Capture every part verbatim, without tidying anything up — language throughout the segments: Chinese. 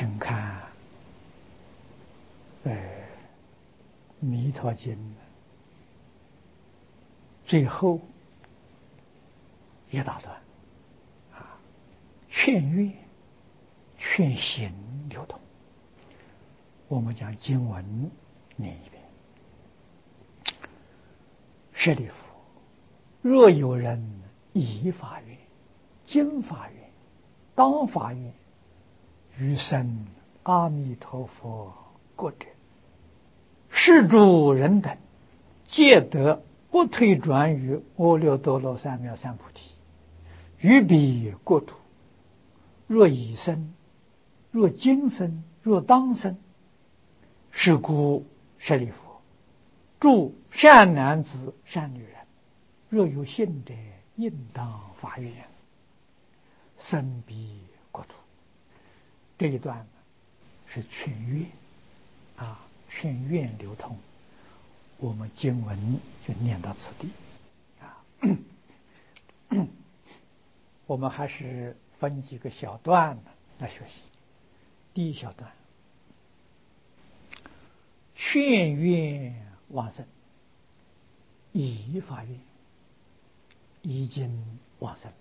请看呃《弥陀经》最后一大段啊，劝愿劝行流通。我们讲经文念一遍：舍利弗，若有人以法愿、经法愿、当法愿，于生阿弥陀佛国者，是诸人等皆得不退转于阿耨多罗三藐三菩提。于彼国土，若已生，若今生，若当生，是故舍利弗，诸善男子、善女人，若有信者，应当发愿，生彼国土。这一段是劝愿啊，劝愿流通。我们经文就念到此地啊。我们还是分几个小段来学习。第一小段，劝愿往生，以法愿已经往生了。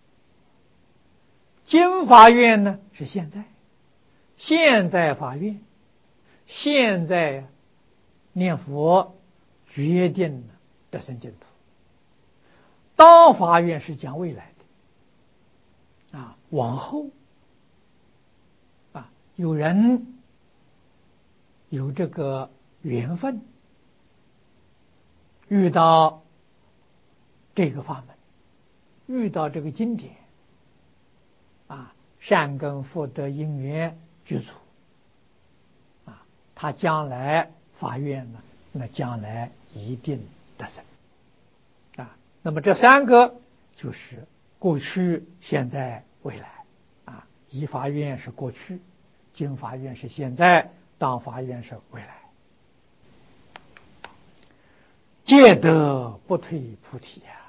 经法愿呢是现在，现在法愿，现在念佛决定得生净土。当法愿是讲未来的啊，往后啊，有人有这个缘分遇到这个法门，遇到这个经典啊，善根福德因缘具足啊，他将来法愿呢，那将来一定得生啊。那么这三个就是过去、现在、未来啊。依法愿是过去，经法愿是现在，当法愿是未来，皆得不退菩提呀！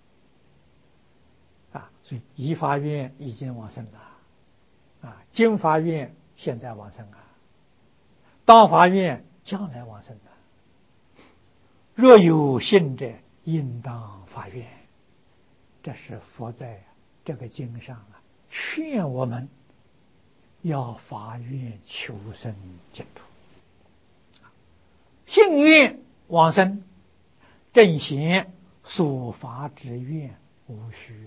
啊，所以依法愿已经往生了啊，经法愿现在往生啊，当法愿将来往生啊。若有信者，应当发愿。这是佛在这个经上啊，劝我们要发愿求生净土。信愿往生，正显所发之愿无虚。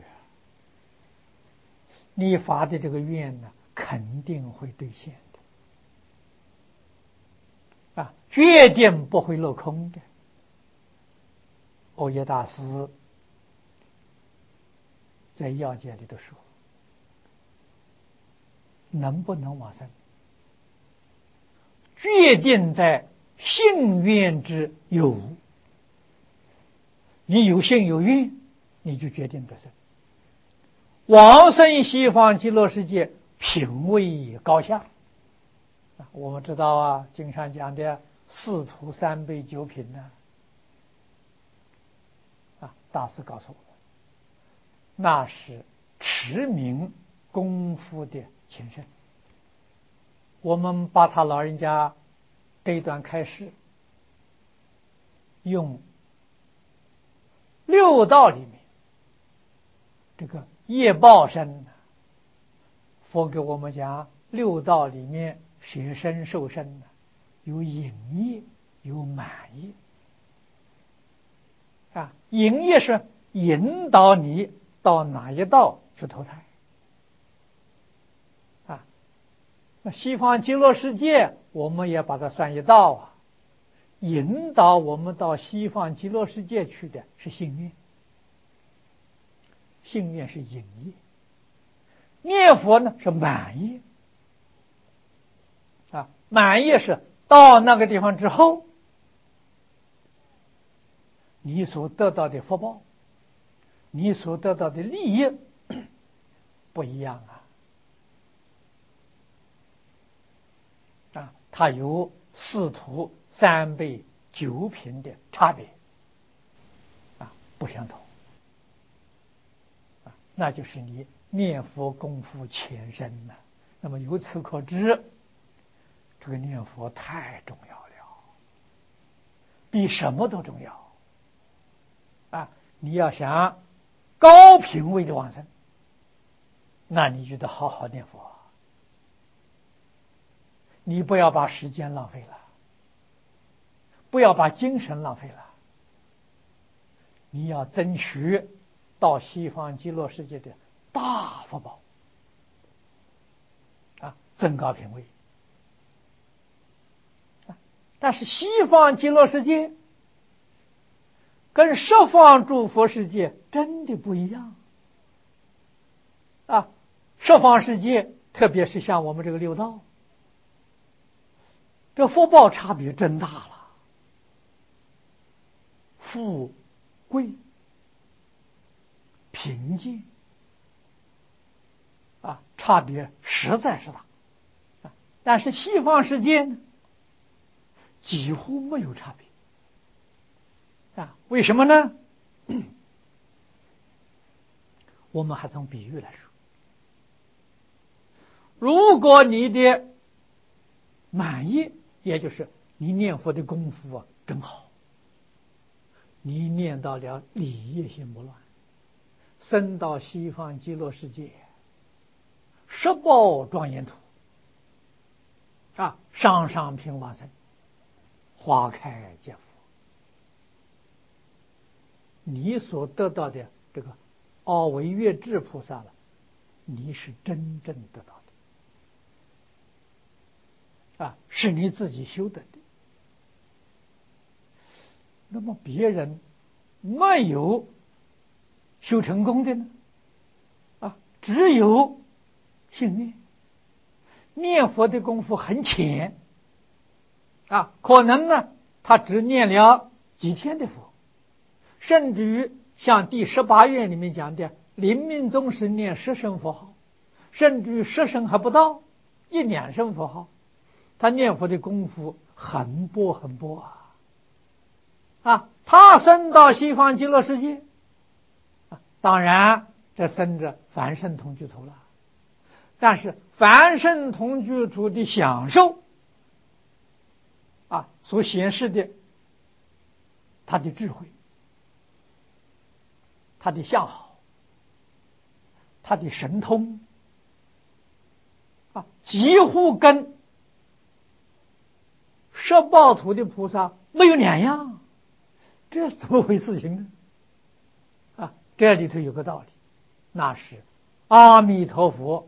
你发的这个愿呢，肯定会兑现的啊，决定不会落空的。欧耶大师在要解里头说，能不能往生，决定在信愿之有无。你有信有愿，你就决定得生。往生西方极乐世界，品位高下。我们知道啊，经上讲的四土三辈九品呢，啊，大师告诉我们，那是持名功夫的前身。我们把他老人家这一段开示，用六道里面这个业报身，佛给我们讲六道里面舍身受身有引业，有满业啊。引业是引导你到哪一道去投胎啊？那西方极乐世界我们也把它算一道啊。引导我们到西方极乐世界去的是信愿，信愿是引业，念佛呢是满业啊。满业是到那个地方之后，你所得到的福报，你所得到的利益不一样啊啊，它有四土三辈九品的差别啊，不相同啊，那就是你念佛功夫前身了。那么由此可知， 这个念佛太重要了，比什么都重要啊！你要想高品位的往生，那你就得好好念佛，你不要把时间浪费了，不要把精神浪费了，你要争取到西方极乐世界的大福报啊，增高品位。但是西方极乐世界跟十方诸佛世界真的不一样啊！十方世界，特别是像我们这个六道，这福报差别真大了，富贵贫贱啊，差别实在是大啊！但是西方世界呢，几乎没有差别啊！为什么呢？我们还从比喻来说，如果你的满意，也就是你念佛的功夫啊真好，你念到了理业心不乱，升到西方极乐世界，十报庄严土啊，上上品往生，花开见佛，你所得到的这个阿惟越致菩萨了，你是真正得到的啊，是你自己修得的。那么别人没有修成功的呢？啊，只有信念，念佛的功夫很浅啊，可能呢他只念了几天的佛，甚至于像第十八愿里面讲的，临命终时念十声佛号，甚至于十声还不到，一两声佛号，他念佛的功夫很薄很薄啊。啊，他升到西方极乐世界，啊，当然这升着凡圣同居土了，但是凡圣同居土的享受啊，所显示的他的智慧，他的相好，他的神通啊，几乎跟十报土的菩萨没有两样。这怎么回事情呢？啊，这里头有个道理，那是阿弥陀佛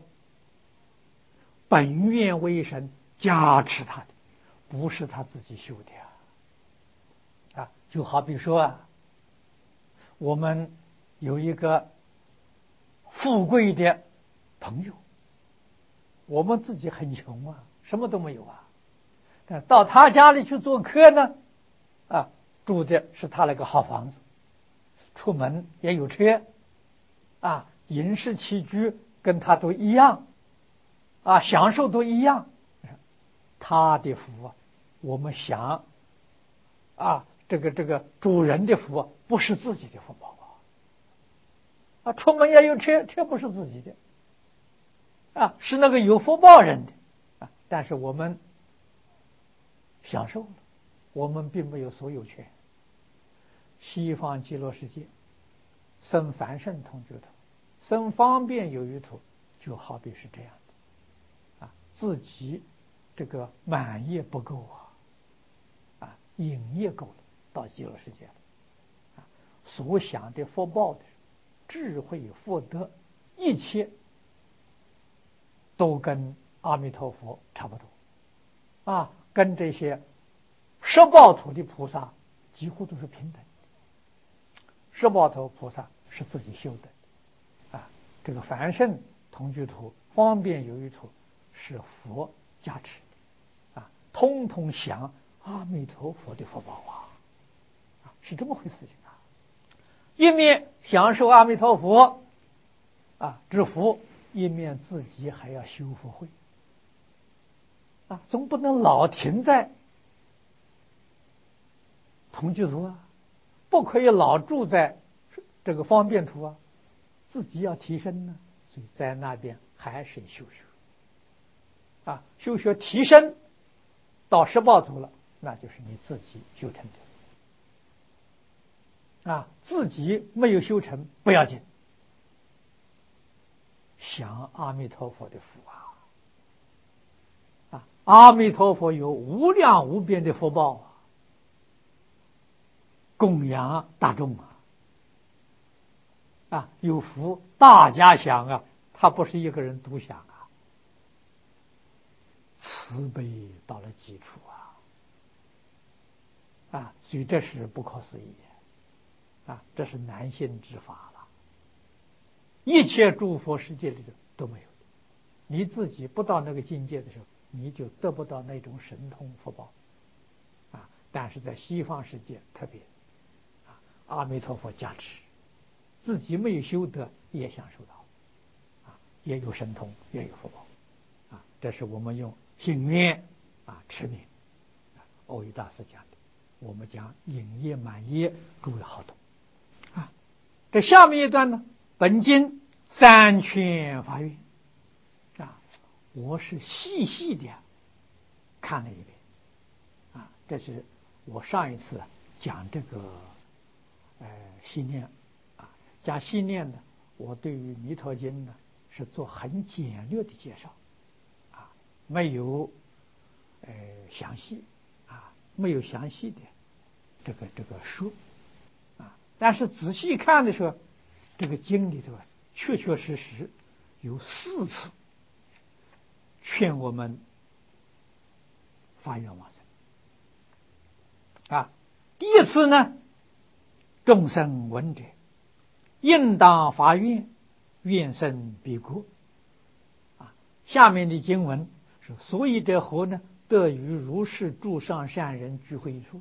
本愿威神加持他的，不是他自己修的啊。啊，就好比说啊，我们有一个富贵的朋友，我们自己很穷啊，什么都没有啊，但到他家里去做客呢，啊。住的是他那个好房子，出门也有车，啊，饮食起居跟他都一样，啊，享受都一样。他的福啊，我们想，啊，这个这个主人的福啊，不是自己的福报啊，啊，出门也有车，车不是自己的，啊，是那个有福报人的，啊，但是我们享受了，我们并没有所有权。西方极乐世界生凡圣同居土，生方便有余土，就好比是这样的啊，自己这个满业不够啊，啊，瘾业够了，到极乐世界了啊，所想的福报的智慧福德，一切都跟阿弥陀佛差不多啊，跟这些十报土的菩萨几乎都是平等。十报土菩萨是自己修的，啊，这个凡圣同居土、方便有余土是佛加持的，啊，通通享阿弥陀佛的福报啊，啊，是这么回事情啊。一面享受阿弥陀佛啊之福，一面自己还要修福慧，啊，总不能老停在同居土啊。不可以老住在这个方便土啊，自己要提升呢，所以在那边还是修学啊，修学提升到十报图了，那就是你自己修成的啊。自己没有修成不要紧，享阿弥陀佛的福啊！啊，阿弥陀佛有无量无边的福报啊，供养大众啊，啊，有福大家享啊，他不是一个人独享啊，慈悲到了极处啊，啊，所以这是不可思议啊，这是难信之法了，一切诸佛世界里头都没有，你自己不到那个境界的时候，你就得不到那种神通福报啊。但是在西方世界特别啊，阿弥陀佛加持，自己没有修得也享受到啊，也有神通，也有福报啊。这是我们用心愿啊持名欧益大师讲的，我们讲引业满业，诸位好懂啊。这下面一段呢，本经三圈法院啊，我是细细的看了一遍啊，这是我上一次讲这个呃心念啊，讲心念呢，我对于弥陀经呢是做很简略的介绍啊，没有呃详细啊，没有详细的这个这个说啊，但是仔细看的时候，这个经里头确确实实有四次劝我们发愿往生啊。第一次呢，众生闻者应当发愿，愿生彼国啊。下面的经文是：所以者何呢？得与如是诸上善人聚会一处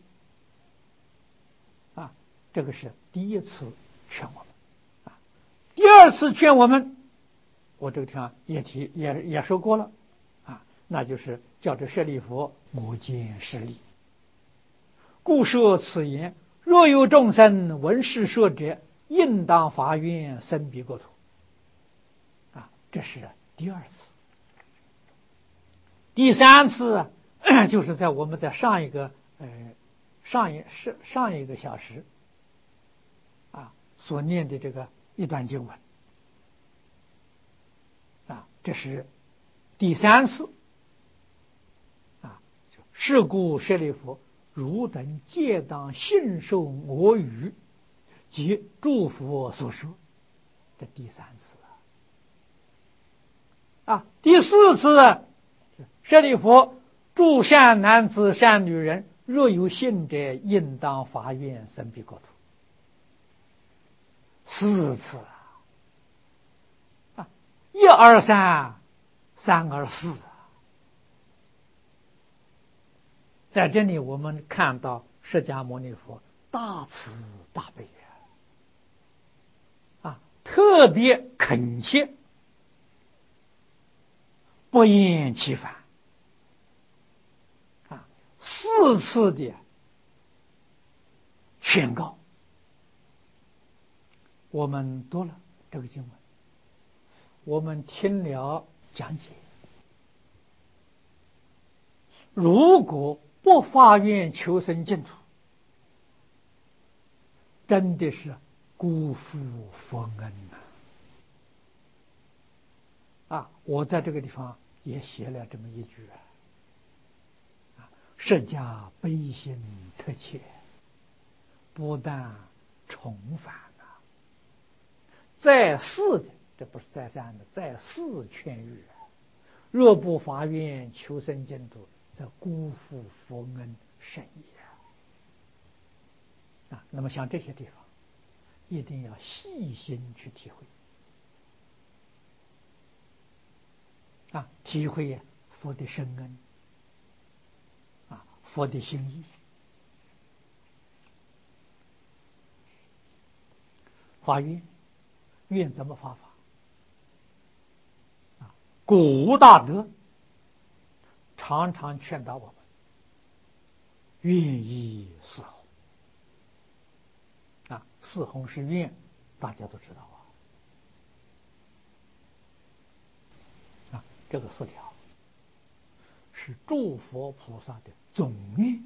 啊。这个是第一次劝我们啊。第二次劝我们，我这个地方也提也也说过了啊，那就是叫这舍利弗，我见是利，故说此言：若有众生闻是说者，应当发愿生彼国土啊。这是第二次。第三次就是在我们在上一个呃上一上上一个小时啊所念的这个一段经文啊，这是第三次啊。是故舍利弗，汝等皆当信受我语及诸佛所说。这第三次啊。第四次，舍利弗，诸善男子善女人，若有信者，应当发愿生彼国土。四次啊，一二三，三二四。在这里我们看到释迦牟尼佛大慈大悲啊，特别恳切，不厌其烦啊，四次的劝告。我们读了这个经文，我们听了讲解，如果不发愿求生净土，真的是辜负佛恩呐！啊，我在这个地方也写了这么一句啊，释迦悲心特切，不但重返啊，再四的，这不是再三的，再四劝喻啊，若不发愿求生净土，则辜负佛恩甚也啊！那么像这些地方，一定要细心去体会啊，体会佛的深恩啊，佛的心意。发愿，愿怎么发法啊？古无大德常常劝导我们，愿以四弘啊，四弘是愿，大家都知道啊。啊，这个四条是诸佛菩萨的总愿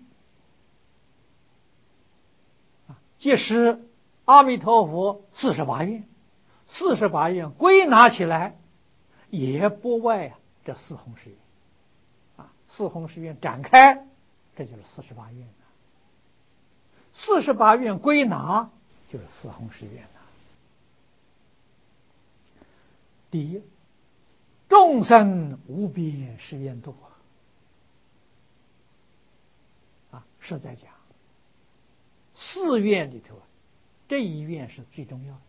啊。即使阿弥陀佛四十八愿，四十八愿归纳起来，也不外啊这四弘誓愿啊。四弘誓愿展开，这就是四十八愿了。四十八愿归纳，就是四弘誓愿了。第一，众生无边誓愿度啊，是在讲四愿里头，这一愿是最重要的，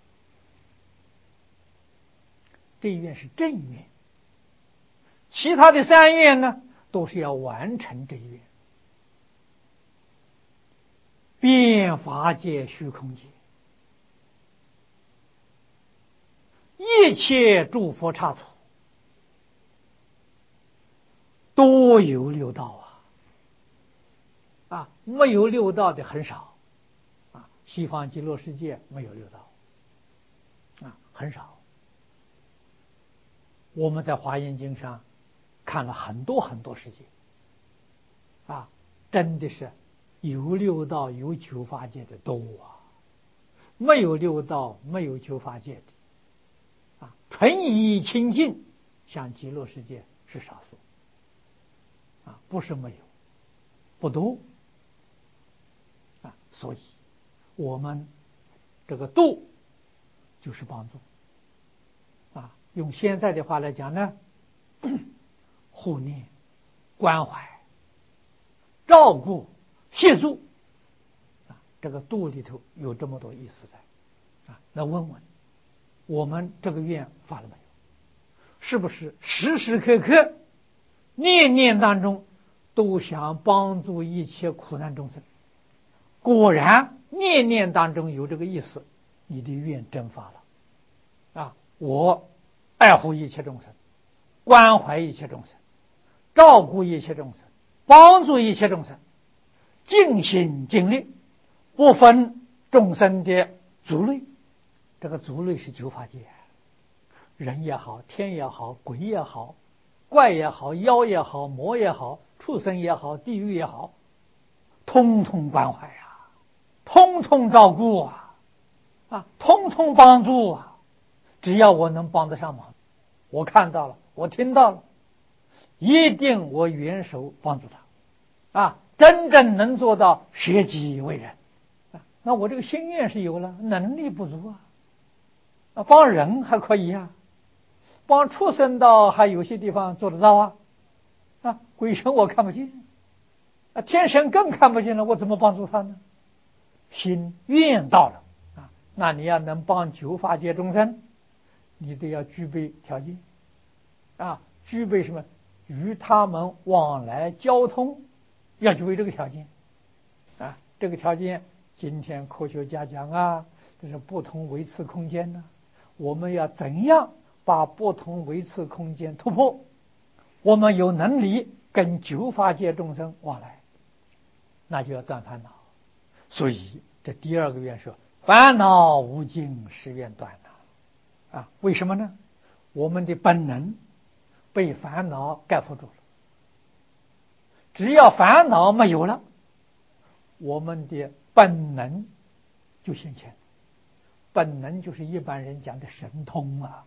这一愿是正愿，其他的三愿呢，都是要完成这一愿。遍法界虚空界，一切诸佛刹土，都有六道啊！啊，没有六道的很少啊。西方极乐世界没有六道啊，很少。我们在华严经上看了很多很多世界啊，真的是有六道有九法界的多啊，没有六道没有九法界的啊，纯以清净像极乐世界是少数啊，不是没有，不多啊。所以我们这个度就是帮助啊，用现在的话来讲呢，护念、关怀、照顾、协助啊，这个度里头有这么多意思在啊。那问问我们这个愿发了没有？是不是时时刻刻念念当中都想帮助一切苦难众生？果然念念当中有这个意思，你的愿真发了啊！我爱护一切众生，关怀一切众生，照顾一切众生，帮助一切众生，尽心尽力，不分众生的族类。这个族类是九法界，人也好，天也好，鬼也好，怪也好，妖也好，魔也好，畜生也好，地狱也好，通通关怀啊，通通照顾啊，啊，通通帮助啊。只要我能帮得上忙，我看到了，我听到了，一定我援手帮助他啊，真正能做到舍己为人啊。那我这个心愿是有了，能力不足啊。啊，帮人还可以啊，帮畜生道还有些地方做得到啊。啊，鬼神我看不见啊，天神更看不见了，我怎么帮助他呢？心愿到了啊，那你要能帮九法界众生，你得要具备条件啊，具备什么？与他们往来交通，要具备这个条件啊。这个条件，今天科学家讲啊，这是不同维次空间呢、啊。我们要怎样把不同维次空间突破？我们有能力跟九法界众生往来，那就要断烦恼。所以这第二个愿说：烦恼无尽，誓愿断呐。啊，为什么呢？我们的本能被烦恼盖覆住了。只要烦恼没有了，我们的本能就现前。本能就是一般人讲的神通啊！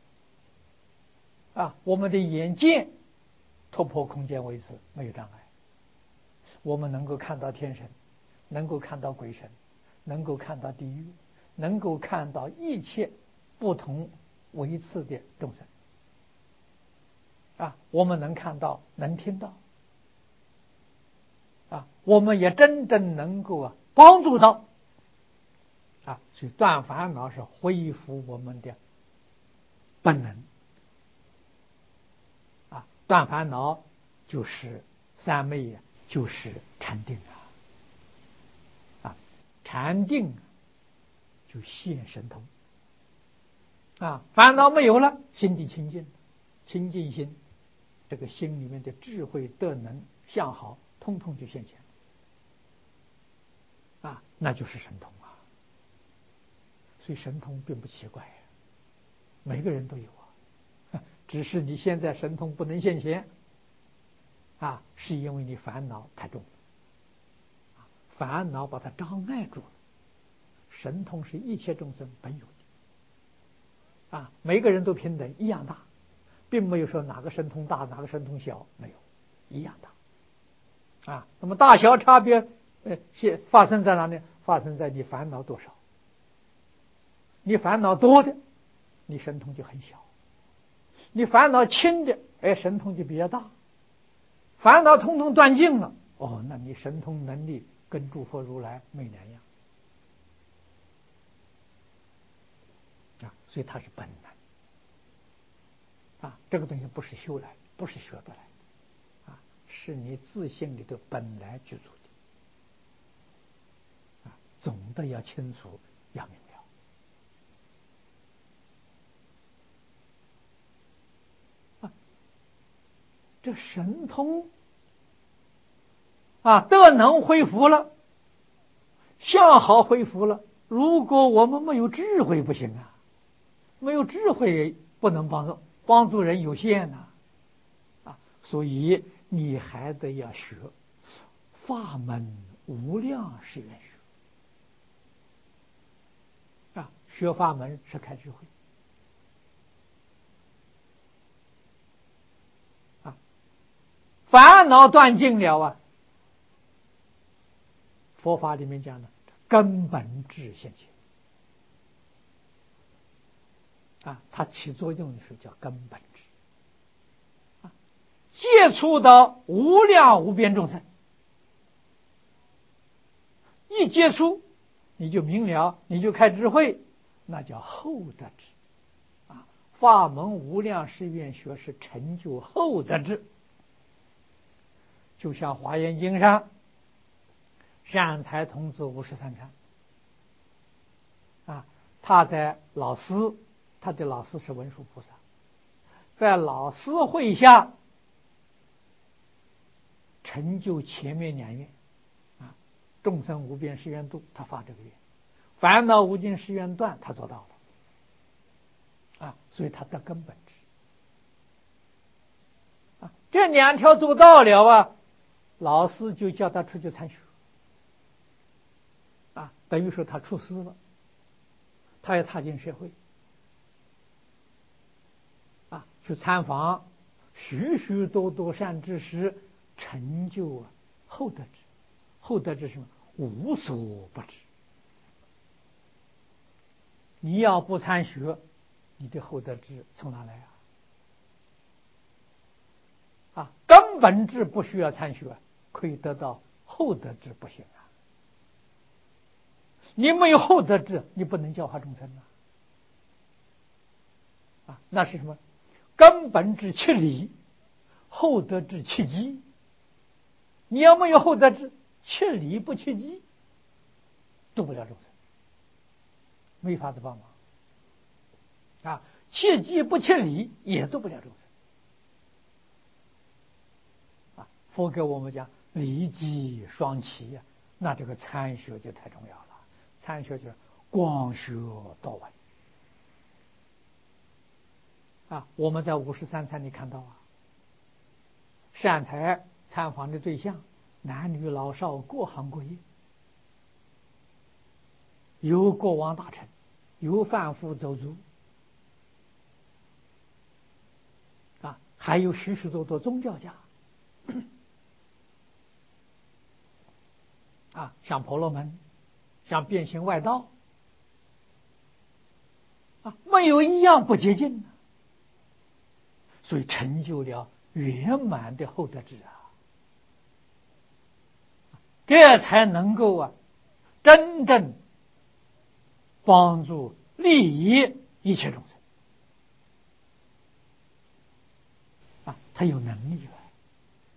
啊，我们的眼见突破空间维次没有障碍，我们能够看到天神，能够看到鬼神，能够看到地狱，能够看到一切不同维次的众生。啊，我们能看到，能听到，啊，我们也真正能够啊帮助到。啊，所以断烦恼是恢复我们的本能啊，断烦恼就是三昧，就是禅定啊，啊，禅定就现神通啊，烦恼没有了，心地清净，清净心，这个心里面的智慧德能相好，通通就现前啊，那就是神通。所以神通并不奇怪，每个人都有啊，只是你现在神通不能现前啊，是因为你烦恼太重了，烦恼把它障碍住了。神通是一切众生本有的，啊，每个人都平等一样大，并没有说哪个神通大哪个神通小，没有，一样大，啊，那么大小差别，呃，发生在哪里？发生在你烦恼多少。你烦恼多的，你神通就很小；你烦恼轻的，哎，神通就比较大。烦恼通通断尽了，哦，那你神通能力跟诸佛如来没两样啊，所以它是本能啊，这个东西不是修来，不是学得来啊，是你自信里头本来具足的啊，总的要清楚，要明了。这神通啊，德能恢复了，相好恢复了。如果我们没有智慧，不行啊，没有智慧不能帮助帮助人有限呐，啊，所以你还得要学法门无量誓愿学啊，学法门是开智慧。烦恼断尽了啊，佛法里面讲的根本智现前啊，它起作用的时候叫根本智啊，接触到无量无边众生，一接触你就明了，你就开智慧，那叫后得智啊。法门无量誓愿学是成就后得智。就像《华严经》上善财童子五十三参啊，他在老师，他的老师是文殊菩萨，在老师会下成就前面两愿啊，众生无边誓愿度，他发这个愿；烦恼无尽誓愿断，他做到了啊，所以他得根本智啊，这两条做到了啊，老师就叫他出去参学啊，等于说他出师了，他要踏进社会啊，去参访许许多多善知识，成就啊后得智。后得智是什么？无所不知。你要不参学，你的后得智从哪来啊？啊，根本智不需要参学，可以得到后得智，不行啊！你没有后得智，你不能教化众生啊！啊，那是什么？根本智七理，后得智七机。你要没有后得智，七理不七机，度不了众生，没法子帮忙啊！切机不切理，也度不了众生啊！佛给我们讲理机双齐呀，那这个参学就太重要了。参学就是广学多闻啊！我们在五十三参里看到啊，善财参访的对象，男女老少，各行各业，有国王大臣，有贩夫走卒啊，还有许许多多宗教家啊，像婆罗门，像变形外道啊，没有一样不洁净的，所以成就了圆满的后得智啊，这才能够啊真正帮助利益一切众生啊，他有能力了。